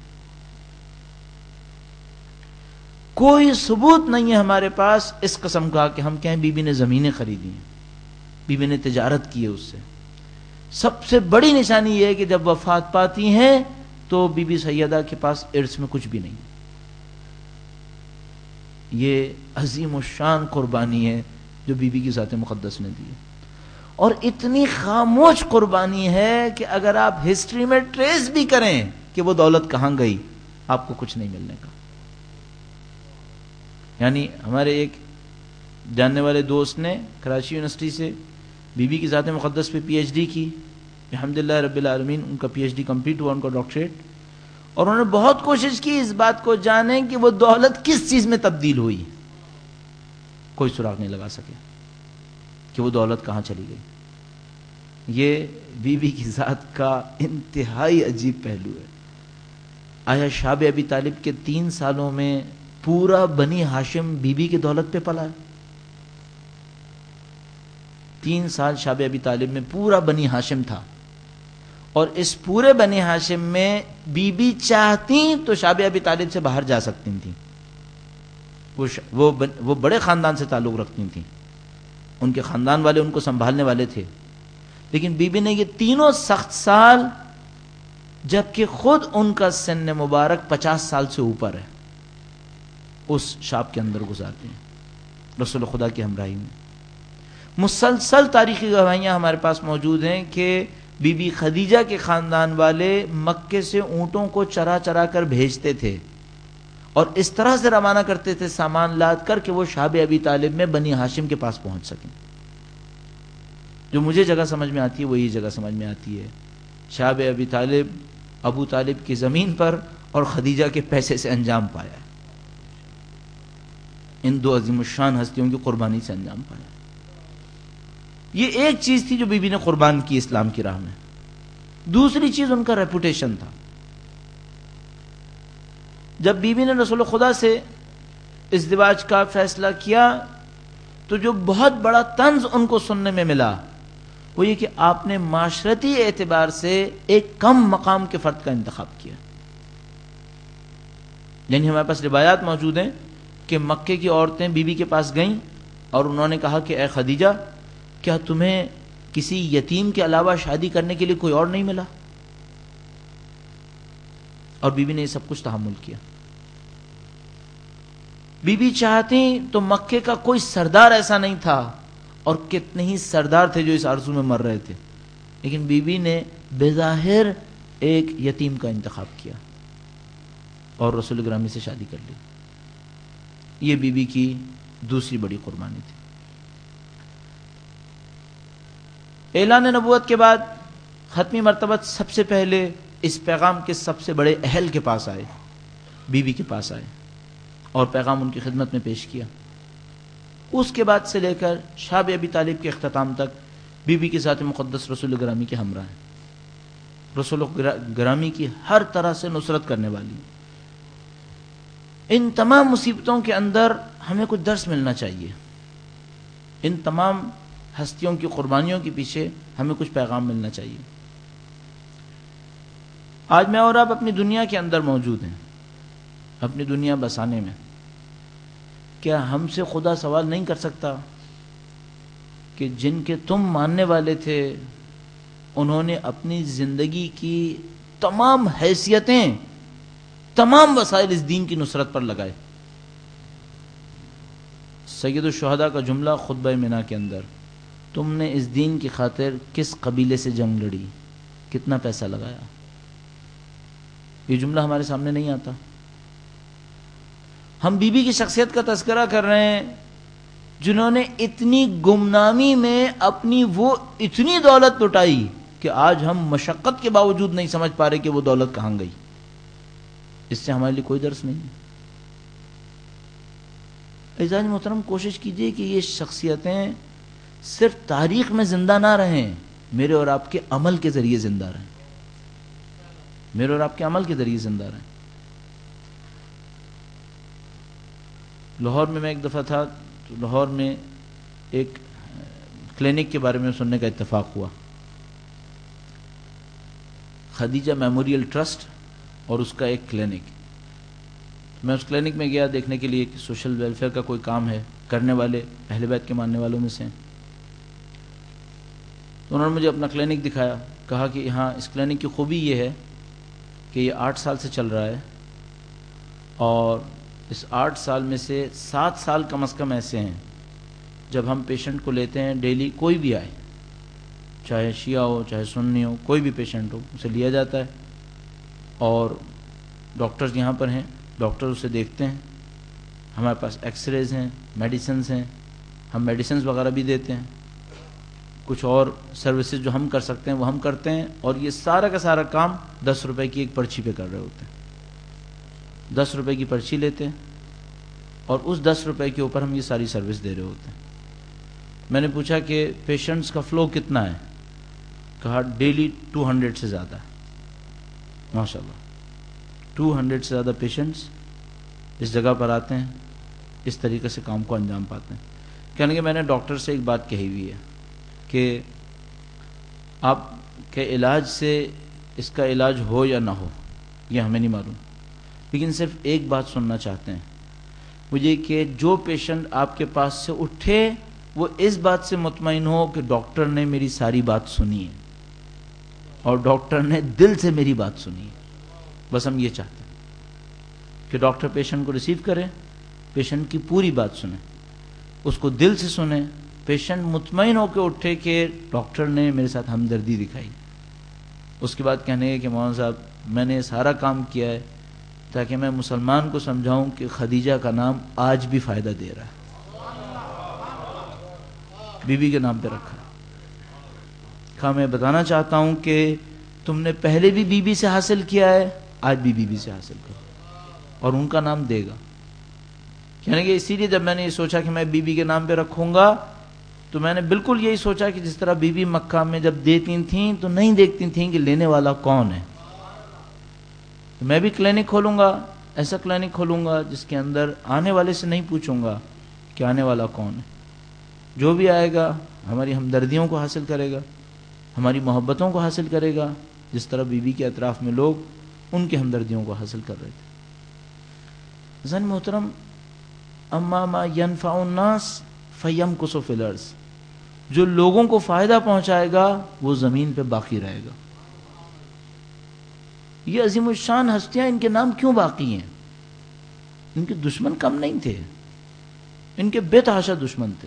کوئی ثبوت نہیں ہے ہمارے پاس اس قسم کا کہ ہم کہیں بی بی نے زمینیں خریدی ہیں، بی بی نے تجارت کی ہے اس سے. سب سے بڑی نشانی یہ ہے کہ جب وفات پاتی ہیں تو بی بی سیدہ کے پاس ارث میں کچھ بھی نہیں. یہ عظیم الشان قربانی ہے جو بی بی کی ذات مقدس نے دی، اور اتنی خاموش قربانی ہے کہ اگر آپ ہسٹری میں ٹریس بھی کریں کہ وہ دولت کہاں گئی، آپ کو کچھ نہیں ملنے کا. یعنی ہمارے ایک جاننے والے دوست نے کراچی یونیورسٹی سے بی بی کی ذات مقدس پہ پی ایچ ڈی کی، الحمدللہ رب العالمین ان کا پی ایچ ڈی کمپلیٹ ہوا، ان کا ڈاکٹریٹ. اور انہوں نے بہت کوشش کی اس بات کو جانیں کہ وہ دولت کس چیز میں تبدیل ہوئی. کوئی سراغ نہیں لگا سکے کہ وہ دولت کہاں چلی گئی. یہ بی بی کی ذات کا انتہائی عجیب پہلو ہے. آیا شاب ابی طالب کے 3 سالوں میں پورا بنی ہاشم بی بی کی دولت پہ پلا ہے؟ 3 سال شاب ابی طالب میں پورا بنی ہاشم تھا، اور اس پورے بنی ہاشم میں بی بی چاہتی تو شاب ابی طالب سے باہر جا سکتی تھیں. وہ بڑے خاندان سے تعلق رکھتی تھیں، ان کے خاندان والے ان کو سنبھالنے والے تھے. لیکن بی بی نے یہ 3 سخت سال، جبکہ خود ان کا سن مبارک 50 سال سے اوپر ہے، اس شاب کے اندر گزارتے ہیں رسول خدا کی ہمراہی میں. مسلسل تاریخی گواہیاں ہمارے پاس موجود ہیں کہ بی بی خدیجہ کے خاندان والے مکے سے اونٹوں کو چرا چرا کر بھیجتے تھے، اور اس طرح سے روانہ کرتے تھے سامان لاد کر کہ وہ شاب ابی طالب میں بنی ہاشم کے پاس پہنچ سکیں. جو مجھے جگہ سمجھ میں آتی ہے وہی جگہ سمجھ میں آتی ہے. شاب ابی طالب ابو طالب کی زمین پر اور خدیجہ کے پیسے سے انجام پایا. ان 2 عظیم الشان ہستیوں کی قربانی سے انجام پایا. یہ ایک چیز تھی جو بی بی نے قربان کی اسلام کی راہ میں. دوسری چیز ان کا ریپوٹیشن تھا. جب بی بی نے رسول خدا سے ازدواج کا فیصلہ کیا تو جو بہت بڑا طنز ان کو سننے میں ملا وہ یہ کہ آپ نے معاشرتی اعتبار سے ایک کم مقام کے فرد کا انتخاب کیا. یعنی ہمارے پاس روایات موجود ہیں کہ مکے کی عورتیں بی بی کے پاس گئیں اور انہوں نے کہا کہ اے خدیجہ کیا تمہیں کسی یتیم کے علاوہ شادی کرنے کے لیے کوئی اور نہیں ملا؟ اور بی بی نے یہ سب کچھ تحمل کیا. بی بی چاہتی تو مکے کا کوئی سردار ایسا نہیں تھا، اور کتنے ہی سردار تھے جو اس آرزو میں مر رہے تھے، لیکن بی بی نے بظاہر ایک یتیم کا انتخاب کیا اور رسول گرامی سے شادی کر لی. یہ بی بی کی دوسری بڑی قربانی تھی. اعلان نبوت کے بعد ختمی مرتبہ سب سے پہلے اس پیغام کے سب سے بڑے اہل کے پاس آئے، بی بی کے پاس آئے اور پیغام ان کی خدمت میں پیش کیا. اس کے بعد سے لے کر شاب ابی طالب کے اختتام تک بی بی کی ذات مقدس رسول گرامی کے ہمراہ ہیں، رسول گرامی کی ہر طرح سے نصرت کرنے والی. ان تمام مصیبتوں کے اندر ہمیں کچھ درس ملنا چاہیے. ان تمام ہستیوں کی قربانیوں کے پیچھے ہمیں کچھ پیغام ملنا چاہیے. آج میں اور آپ اپنی دنیا کے اندر موجود ہیں، اپنی دنیا بسانے میں. کیا ہم سے خدا سوال نہیں کر سکتا کہ جن کے تم ماننے والے تھے انہوں نے اپنی زندگی کی تمام حیثیتیں، تمام وسائل اس دین کی نصرت پر لگائے؟ سید الشہداء کا جملہ خطبہ منا کے اندر، تم نے اس دین کی خاطر کس قبیلے سے جنگ لڑی، کتنا پیسہ لگایا؟ یہ جملہ ہمارے سامنے نہیں آتا. ہم بی بی کی شخصیت کا تذکرہ کر رہے ہیں جنہوں نے اتنی گمنامی میں اپنی وہ اتنی دولت لٹائی کہ آج ہم مشقت کے باوجود نہیں سمجھ پا رہے کہ وہ دولت کہاں گئی. اس سے ہمارے لیے کوئی درس نہیں. عزیزان محترم، کوشش کیجئے کہ یہ شخصیتیں صرف تاریخ میں زندہ نہ رہیں، میرے اور آپ کے عمل کے ذریعے زندہ رہیں، میرے اور آپ کے عمل کے ذریعے زندہ رہیں. لاہور میں ایک دفعہ تھا تو لاہور میں ایک کلینک کے بارے میں سننے کا اتفاق ہوا، خدیجہ میموریل ٹرسٹ اور اس کا ایک کلینک. میں اس کلینک میں گیا دیکھنے کے لیے کہ سوشل ویلفیئر کا کوئی کام ہے، کرنے والے اہل بیت کے ماننے والوں میں سے ہیں. تو انہوں نے مجھے اپنا کلینک دکھایا، کہا کہ یہاں اس کلینک کی خوبی یہ ہے کہ یہ 8 سال سے چل رہا ہے، اور اس 8 سال میں سے 7 سال کم از کم ایسے ہیں جب ہم پیشنٹ کو لیتے ہیں ڈیلی، کوئی بھی آئے، چاہے شیعہ ہو چاہے سنی ہو، کوئی بھی پیشنٹ ہو، اسے لیا جاتا ہے اور ڈاکٹرز یہاں پر ہیں، ڈاکٹر اسے دیکھتے ہیں. ہمارے پاس ایکس ریز ہیں، میڈیسنز ہیں، ہم میڈیسنز وغیرہ بھی دیتے ہیں، کچھ اور سروسز جو ہم کر سکتے ہیں وہ ہم کرتے ہیں، اور یہ سارا کا سارا کام 10 روپے کی ایک پرچی پہ کر رہے ہوتے ہیں. 10 روپے کی پرچی لیتے ہیں اور اس 10 روپے کے اوپر ہم یہ ساری سروس دے رہے ہوتے ہیں. میں نے پوچھا کہ پیشنٹس کا فلو کتنا ہے؟ کہا ڈیلی 200 سے زیادہ ہے. ماشاءاللہ 200 سے زیادہ پیشنٹس اس جگہ پر آتے ہیں، اس طریقے سے کام کو انجام پاتے ہیں. کہنے کہ میں نے ڈاکٹر سے ایک بات کہی ہوئی ہے کہ آپ کے علاج سے اس کا علاج ہو یا نہ ہو یہ ہمیں نہیں معلوم، لیکن صرف ایک بات سننا چاہتے ہیں مجھے کہ جو پیشنٹ آپ کے پاس سے اٹھے وہ اس بات سے مطمئن ہو کہ ڈاکٹر نے میری ساری بات سنی ہے اور ڈاکٹر نے دل سے میری بات سنی ہے. بس ہم یہ چاہتے ہیں کہ ڈاکٹر پیشنٹ کو ریسیو کرے، پیشنٹ کی پوری بات سنیں، اس کو دل سے سنیں، پیشنٹ مطمئن ہو کے اٹھے کہ ڈاکٹر نے میرے ساتھ ہمدردی دکھائی. اس کے بعد کہنے کہ مولانا صاحب میں نے سارا کام کیا ہے تاکہ میں مسلمان کو سمجھاؤں کہ خدیجہ کا نام آج بھی فائدہ دے رہا ہے، بی بی کے نام پہ رکھا. کہا میں بتانا چاہتا ہوں کہ تم نے پہلے بھی بی بی سے حاصل کیا ہے، آج بھی بی بی سے حاصل کرو، اور ان کا نام دے گا. یعنی کہ اسی لیے جب میں نے یہ سوچا کہ میں بی بی کے نام پہ رکھوں گا تو میں نے بالکل یہی سوچا کہ جس طرح بی بی مکہ میں جب دیتی تھیں تو نہیں دیکھتی تھیں کہ لینے والا کون ہے. میں بھی کلینک کھولوں گا، ایسا کلینک کھولوں گا جس کے اندر آنے والے سے نہیں پوچھوں گا کہ آنے والا کون ہے، جو بھی آئے گا ہماری ہمدردیوں کو حاصل کرے گا، ہماری محبتوں کو حاصل کرے گا، جس طرح بی بی کے اطراف میں لوگ ان کی ہمدردیوں کو حاصل کر رہے تھے۔ زن محترم، اما ما ينفع الناس فيمكث في الارض، جو لوگوں کو فائدہ پہنچائے گا وہ زمین پہ باقی رہے گا۔ یہ عظیم الشان ہستیاں، ان کے نام کیوں باقی ہیں؟ ان کے دشمن کم نہیں تھے، ان کے بے تحاشا دشمن تھے۔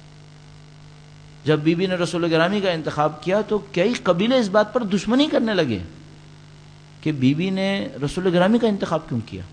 جب بی بی نے رسول گرامی کا انتخاب کیا تو کئی قبیلے اس بات پر دشمنی کرنے لگے کہ بی بی نے رسول گرامی کا انتخاب کیوں کیا۔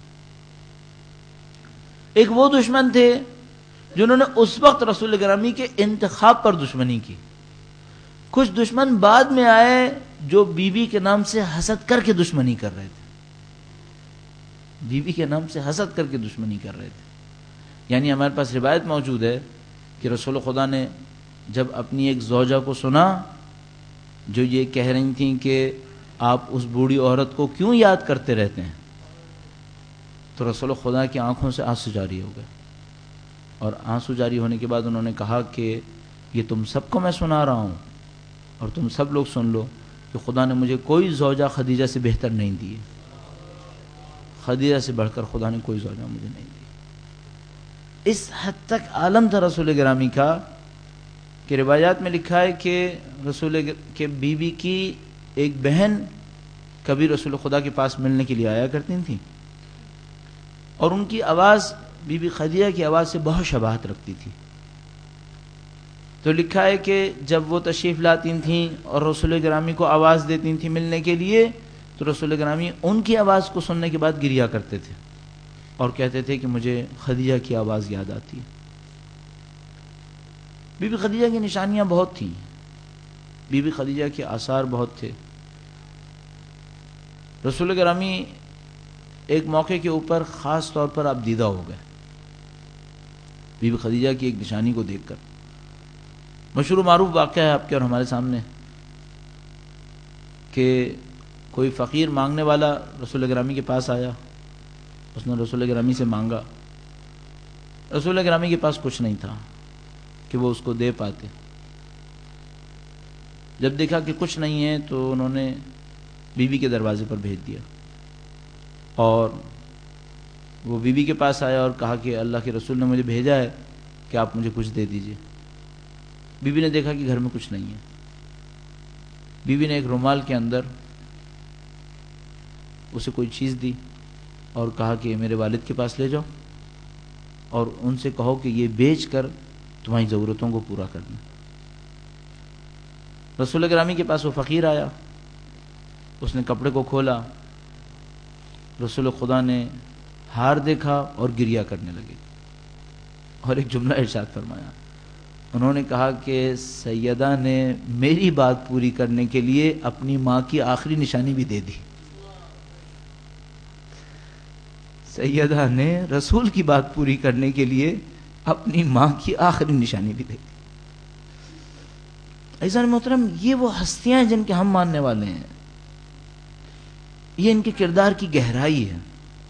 ایک وہ دشمن تھے جنہوں نے اس وقت رسول گرامی کے انتخاب پر دشمنی کی۔ کچھ دشمن بعد میں آئے جو بی بی کے نام سے حسد کر کے دشمنی کر رہے تھے، بی بی کے نام سے حسد کر کے دشمنی کر رہے تھے۔ یعنی ہمارے پاس روایت موجود ہے کہ رسول خدا نے جب اپنی ایک زوجہ کو سنا جو یہ کہہ رہی تھیں کہ آپ اس بوڑھی عورت کو کیوں یاد کرتے رہتے ہیں، تو رسول خدا کی آنکھوں سے آنسو جاری ہو گئے، اور آنسو جاری ہونے کے بعد انہوں نے کہا کہ یہ تم سب کو میں سنا رہا ہوں اور تم سب لوگ سن لو کہ خدا نے مجھے کوئی زوجہ خدیجہ سے بہتر نہیں دی، خدیجہ سے بڑھ کر خدا نے کوئی زوجہ مجھے نہیں دی۔ اس حد تک عالم تھا رسول گرامی کا کہ روایات میں لکھا ہے کہ رسول کے بی بی کی ایک بہن کبھی رسول خدا کے پاس ملنے کے لیے آیا کرتی تھیں، اور ان کی آواز بی بی خدیجہ کی آواز سے بہت شباہت رکھتی تھی۔ تو لکھا ہے کہ جب وہ تشریف لاتی تھیں اور رسول گرامی کو آواز دیتی تھیں ملنے کے لیے، تو رسول گرامی ان کی آواز کو سننے کے بعد گریا کرتے تھے اور کہتے تھے کہ مجھے خدیجہ کی آواز یاد آتی ہے۔ بی بی خدیجہ کی نشانیاں بہت تھیں، بی بی خدیجہ کے آثار بہت تھے۔ رسول گرامی ایک موقع کے اوپر خاص طور پر آپ دیدہ ہو گئے بی بی خدیجہ کی ایک نشانی کو دیکھ کر۔ مشہور و معروف واقعہ ہے آپ کے اور ہمارے سامنے کہ کوئی فقیر مانگنے والا رسول گرامی کے پاس آیا، اس نے رسول گرامی سے مانگا، رسول گرامی کے پاس کچھ نہیں تھا کہ وہ اس کو دے پاتے۔ جب دیکھا کہ کچھ نہیں ہے تو انہوں نے بی بی کے دروازے پر بھیج دیا، اور وہ بی بی کے پاس آیا اور کہا کہ اللہ کے رسول نے مجھے بھیجا ہے کہ آپ مجھے کچھ دے دیجئے۔ بی بی نے دیکھا کہ گھر میں کچھ نہیں ہے۔ بی بی نے ایک رومال کے اندر اسے کوئی چیز دی اور کہا کہ میرے والد کے پاس لے جاؤ اور ان سے کہو کہ یہ بیچ کر تمہاری ضرورتوں کو پورا کرنا۔ رسول گرامی کے پاس وہ فقیر آیا، اس نے کپڑے کو کھولا، رسول خدا نے ہار دیکھا اور گریہ کرنے لگے، اور ایک جملہ ارشاد فرمایا، انہوں نے کہا کہ سیدہ نے میری بات پوری کرنے کے لیے اپنی ماں کی آخری نشانی بھی دے دی۔ سیدہ نے رسول کی بات پوری کرنے کے لیے اپنی ماں کی آخری نشانی بھی دے دی۔ عزیزان محترم، یہ وہ ہستیاں ہیں جن کے ہم ماننے والے ہیں، یہ ان کے کردار کی گہرائی ہے۔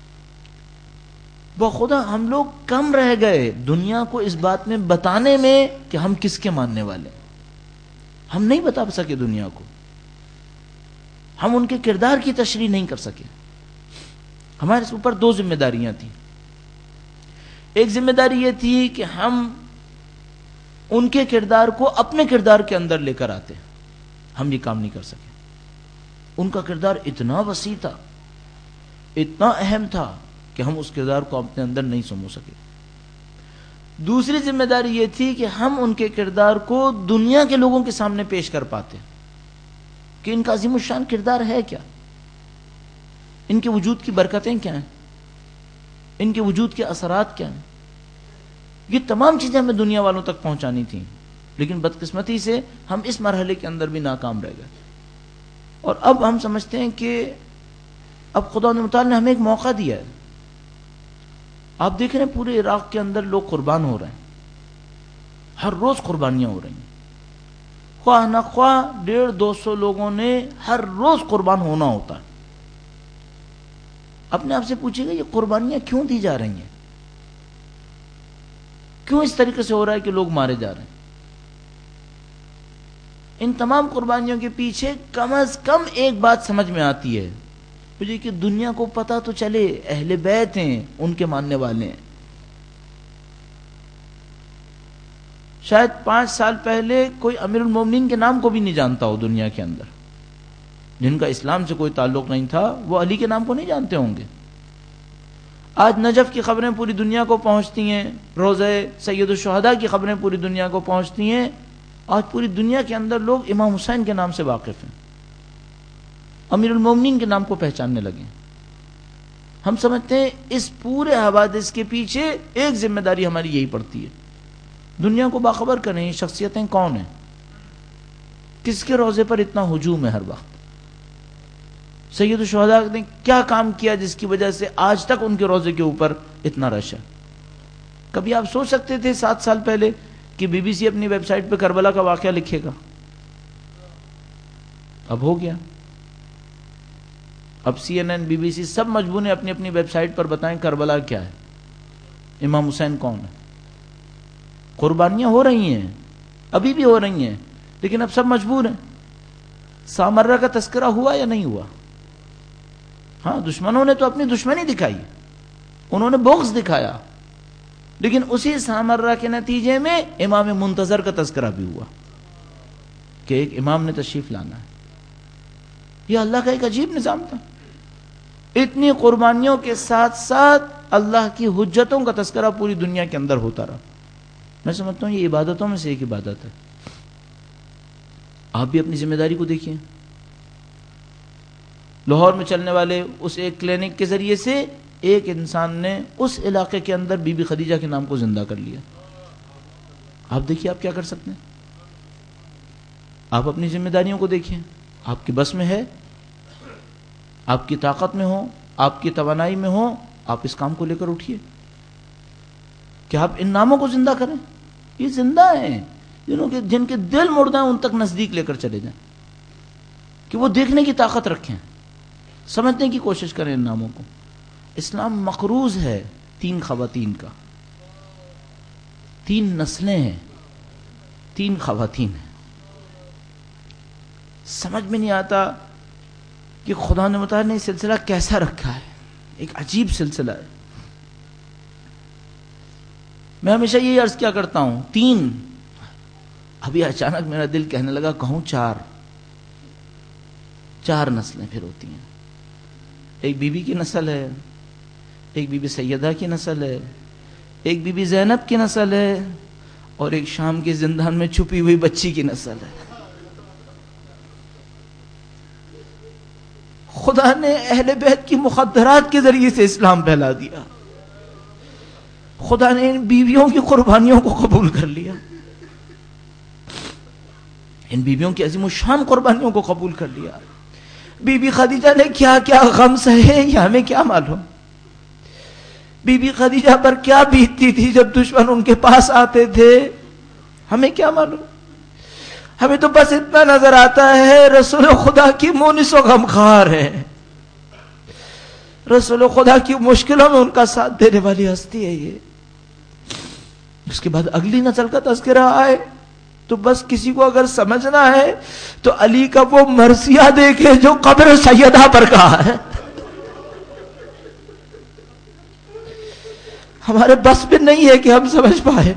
بخدا ہم لوگ کم رہ گئے دنیا کو اس بات میں بتانے میں کہ ہم کس کے ماننے والے ہیں۔ ہم نہیں بتا سکے دنیا کو، ہم ان کے کردار کی تشریح نہیں کر سکے۔ ہمارے اوپر دو ذمہ داریاں تھیں۔ ایک ذمہ داری یہ تھی کہ ہم ان کے کردار کو اپنے کردار کے اندر لے کر آتے، ہم یہ کام نہیں کر سکے۔ ان کا کردار اتنا وسیع تھا، اتنا اہم تھا کہ ہم اس کردار کو اپنے اندر نہیں سمو سکے۔ دوسری ذمہ داری یہ تھی کہ ہم ان کے کردار کو دنیا کے لوگوں کے سامنے پیش کر پاتے کہ ان کا عظیم الشان کردار ہے کیا، ان کے وجود کی برکتیں کیا ہیں، ان کے وجود کے اثرات کیا ہیں۔ یہ تمام چیزیں ہمیں دنیا والوں تک پہنچانی تھیں، لیکن بدقسمتی سے ہم اس مرحلے کے اندر بھی ناکام رہ گئے، اور اب ہم سمجھتے ہیں کہ اب خدا متعال نے ہمیں ایک موقع دیا ہے۔ آپ دیکھ رہے ہیں پورے عراق کے اندر لوگ قربان ہو رہے ہیں، ہر روز قربانیاں ہو رہی ہیں، خواہ نہ خواہ 150-200 لوگوں نے ہر روز قربان ہونا ہوتا ہے۔ اپنے آپ سے پوچھیے گا یہ قربانیاں کیوں دی جا رہی ہیں، کیوں اس طریقے سے ہو رہا ہے کہ لوگ مارے جا رہے ہیں؟ ان تمام قربانیوں کے پیچھے کم از کم ایک بات سمجھ میں آتی ہے مجھے کہ دنیا کو پتہ تو چلے اہل بیت ہیں، ان کے ماننے والے ہیں. شاید 5 سال پہلے کوئی امیر المومنین کے نام کو بھی نہیں جانتا ہو دنیا کے اندر. جن کا اسلام سے کوئی تعلق نہیں تھا وہ علی کے نام کو نہیں جانتے ہوں گے. آج نجف کی خبریں پوری دنیا کو پہنچتی ہیں، روضہ سید الشہداء کی خبریں پوری دنیا کو پہنچتی ہیں. آج پوری دنیا کے اندر لوگ امام حسین کے نام سے واقف ہیں، امیر المومنین کے نام کو پہچاننے لگے. ہم سمجھتے ہیں اس پورے حوادث کے پیچھے ایک ذمہ داری ہماری یہی پڑتی ہے، دنیا کو باخبر کریں یہ شخصیتیں کون ہیں، کس کے روضے پر اتنا ہجوم ہے ہر وقت. سید الشہداء نے کیا کام کیا جس کی وجہ سے آج تک ان کے روضے کے اوپر اتنا رش ہے. کبھی آپ سوچ سکتے تھے 7 سال پہلے کہ بی بی سی اپنی ویب سائٹ پہ کربلا کا واقعہ لکھے گا؟ اب ہو گیا. اب CNN بی بی سی سب مجبور ہیں اپنی اپنی ویب سائٹ پر بتائیں کربلا کیا ہے، امام حسین کون ہے. قربانیاں ہو رہی ہیں، ابھی بھی ہو رہی ہیں، لیکن اب سب مجبور ہیں. سامرہ کا تذکرہ ہوا یا نہیں ہوا؟ ہاں، دشمنوں نے تو اپنی دشمنی دکھائی، انہوں نے بغض دکھایا، لیکن اسی سامرہ کے نتیجے میں امام منتظر کا تذکرہ بھی ہوا کہ ایک امام نے تشریف لانا ہے. یہ اللہ کا ایک عجیب نظام تھا. اتنی قربانیوں کے ساتھ ساتھ اللہ کی حجتوں کا تذکرہ پوری دنیا کے اندر ہوتا رہا. میں سمجھتا ہوں یہ عبادتوں میں سے ایک عبادت ہے. آپ بھی اپنی ذمہ داری کو دیکھیں. لاہور میں چلنے والے اس ایک کلینک کے ذریعے سے ایک انسان نے اس علاقے کے اندر بی بی خدیجہ کے نام کو زندہ کر لیا. آپ دیکھیے آپ کیا کر سکتے ہیں. آپ اپنی ذمہ داریوں کو دیکھیں. آپ کی بس میں ہے، آپ کی طاقت میں ہو، آپ کی توانائی میں ہو، آپ اس کام کو لے کر اٹھیے کہ آپ ان ناموں کو زندہ کریں. یہ زندہ ہیں، جن کے دل مردہ ہیں ان تک نزدیک لے کر چلے جائیں کہ وہ دیکھنے کی طاقت رکھیں، سمجھنے کی کوشش کریں ان ناموں کو. اسلام مقروض ہے 3 خواتین کا، 3 نسلیں ہیں، 3 خواتین ہیں. سمجھ میں نہیں آتا کہ خدا نے متعال نے یہ سلسلہ کیسا رکھا ہے. ایک عجیب سلسلہ ہے. میں ہمیشہ یہی عرض کیا کرتا ہوں 3، ابھی اچانک میرا دل کہنے لگا کہوں 4 نسلیں پھر ہوتی ہیں. ایک بی بی کی نسل ہے، ایک بی بی سیدہ کی نسل ہے، ایک بی بی زینب کی نسل ہے، اور ایک شام کے زندان میں چھپی ہوئی بچی کی نسل ہے. خدا نے اہل بیت کی مخدرات کے ذریعے سے اسلام پھیلا دیا. خدا نے ان بیویوں کی قربانیوں کو قبول کر لیا، ان بیویوں کی عظیم الشان قربانیوں کو قبول کر لیا. بی بی خدیجہ نے کیا کیا غم سہے یہ ہمیں کیا معلوم. بی بی خدیجہ پر کیا بیتتی تھی جب دشمن ان کے پاس آتے تھے، ہمیں کیا معلوم. ہمیں تو بس اتنا نظر آتا ہے رسول خدا کی مونس و غمخوار ہے، رسول خدا کی مشکلوں میں ان کا ساتھ دینے والی ہستی ہے یہ. اس کے بعد اگلی نسل کا تذکرہ آئے تو بس کسی کو اگر سمجھنا ہے تو علی کا وہ مرثیہ دیکھے جو قبر سیدہ پر کہا ہے. ہمارے بس میں نہیں ہے کہ ہم سمجھ پائے.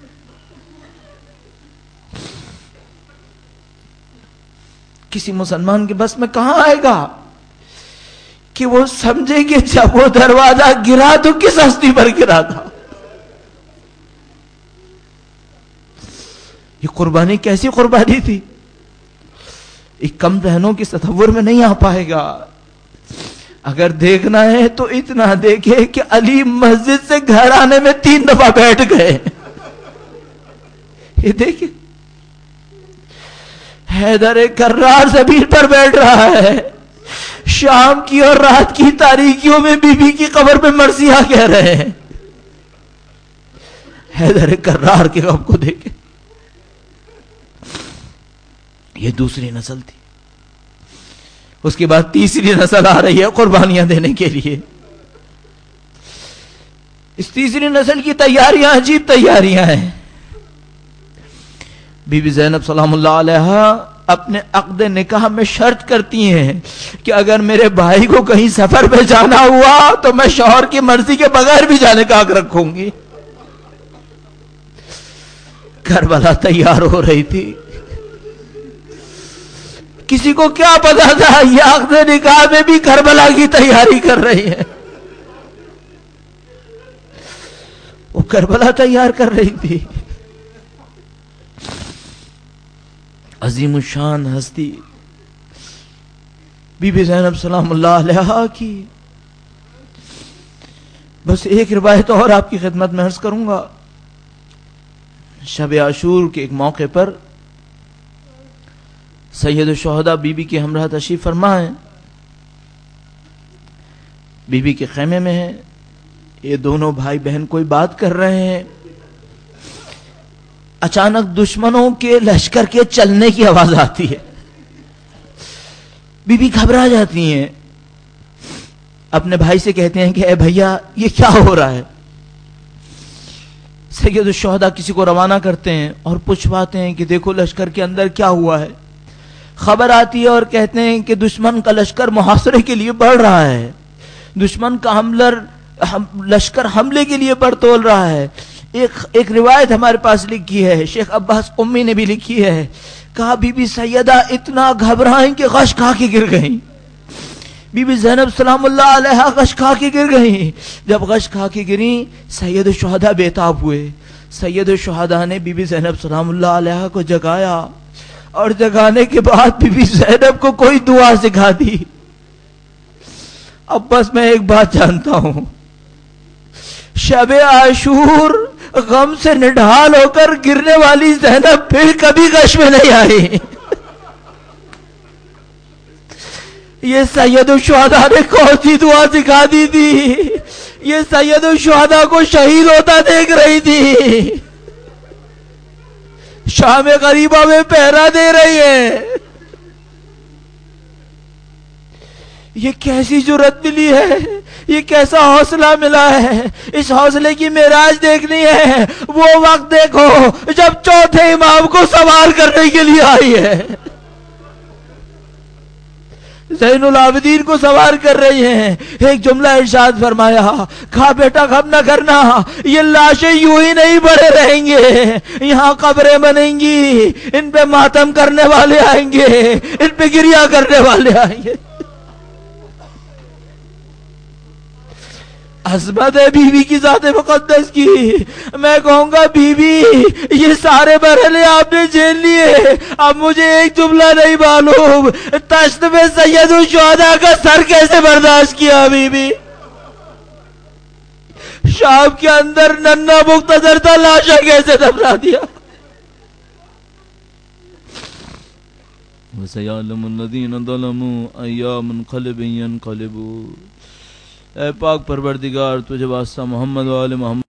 کسی مسلمان کے بس میں کہاں آئے گا کہ وہ سمجھے کہ جب وہ دروازہ گرا تو کس ہستی پر گرا تھا. یہ قربانی کیسی قربانی تھی، ایک کم ذہنوں کی تصور میں نہیں آ پائے گا. اگر دیکھنا ہے تو اتنا دیکھے کہ علی مسجد سے گھر آنے میں 3 دفعہ بیٹھ گئے. یہ دیکھیں حیدر کرار زمین پر بیٹھ رہا ہے، شام کی اور رات کی تاریکیوں میں بی بی کی قبر پہ مرثیہ کہہ رہے ہیں. حیدر کرار کے غم کو دیکھیں. یہ دوسری نسل تھی. اس کے بعد تیسری نسل آ رہی ہے قربانیاں دینے کے لیے. اس تیسری نسل کی تیاریاں عجیب تیاریاں ہیں. بی بی زینب سلام اللہ علیہا اپنے عقد نکاح میں شرط کرتی ہیں کہ اگر میرے بھائی کو کہیں سفر پہ جانا ہوا تو میں شوہر کی مرضی کے بغیر بھی جانے کا حق رکھوں گی. کربلا تیار ہو رہی تھی. کسی کو کیا پتا تھا یہ عقد نکاح میں بھی کربلا کی تیاری کر رہی ہے. وہ کربلا تیار کر رہی تھی. عظیم الشان ہستی بی بی زینب سلام اللہ علیہا کی. بس ایک روایت اور آپ کی خدمت میں عرض کروں گا. شب عاشور کے ایک موقع پر سید الشہداء بی بی کے ہمراہ تشریف فرما ہے. بی بی کے خیمے میں ہے. یہ دونوں بھائی بہن کوئی بات کر رہے ہیں. اچانک دشمنوں کے لشکر کے چلنے کی آواز آتی ہے. بی بی گھبرا جاتی ہیں. اپنے بھائی سے کہتے ہیں کہ اے بھیا یہ کیا ہو رہا ہے. سید الشہداء کسی کو روانہ کرتے ہیں اور پوچھواتے ہیں کہ دیکھو لشکر کے اندر کیا ہوا ہے. خبر آتی ہے اور کہتے ہیں کہ دشمن کا لشکر محاصرے کے لیے بڑھ رہا ہے. دشمن کا لشکر حملے کے لیے بڑھ تول رہا ہے. ایک روایت ہمارے پاس لکھی ہے, شیخ عباس امی نے بھی لکھی ہے. کہا بی بی سیدہ اتنا گھبرائیں کہ غش کھا کے گر گئیں. بی بی زینب سلام اللہ علیہا غش کھا کے گر گئیں. جب غش کھا کے گریں سید الشہداء بیتاب ہوئے. سید الشہداء نے بی بی زینب سلام اللہ علیہا کو جگایا اور جگانے کے بعد بی بی زینب کو کوئی دعا سکھا دی. اب بس میں ایک بات جانتا ہوں, شب عاشور غم سے نڈھال ہو کر گرنے والی زینب پھر کبھی غش میں نہیں آئی. یہ سید الشہداء نے کون سی دعا سکھا دی تھی. یہ سید الشہداء کو شہید ہوتا دیکھ رہی تھی. شام غریبہ میں پہرا دے رہی ہے. یہ کیسی جرأت ملی ہے, یہ کیسا حوصلہ ملا ہے. اس حوصلے کی معراج دیکھنی ہے. وہ وقت دیکھو جب چوتھے امام کو سوار کرنے کے لیے آئی ہے. زین العابدین کو سوار کر رہی ہیں. ایک جملہ ارشاد فرمایا, کہا بیٹا غم نہ کرنا, یہ لاشیں یوں ہی نہیں پڑے رہیں گے, یہاں قبریں بنیں گی, ان پہ ماتم کرنے والے آئیں گے, ان پہ گریہ کرنے والے آئیں گے. عظمت ہے بی بی کی ذات مقدس کی. میں کہوں گا بی بی یہ سارے مرحلے آپ نے جھیل لیے, اب مجھے ایک جملہ نہیں معلوم, تشت میں سید الشہداء کا سر کیسے برداشت کیا بی بی. شام کے اندر ننھا مختصر تھا, لاشا کیسے دفنا دیا. وَسَيَعْلَمُ الَّذِينَ ظَلَمُوا أَيَّ مُنْقَلِبٍ يَنْقَلِبُونَ. اے پاک پروردگار تجھے واسطہ محمد و آل محمد